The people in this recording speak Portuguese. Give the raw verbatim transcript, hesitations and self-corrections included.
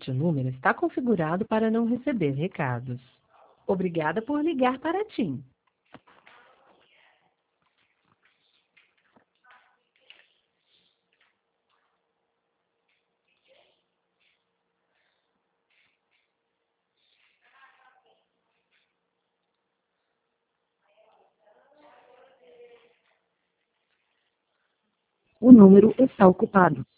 Este número está configurado para não receber recados. Obrigada por ligar para a TIM. O número está ocupado.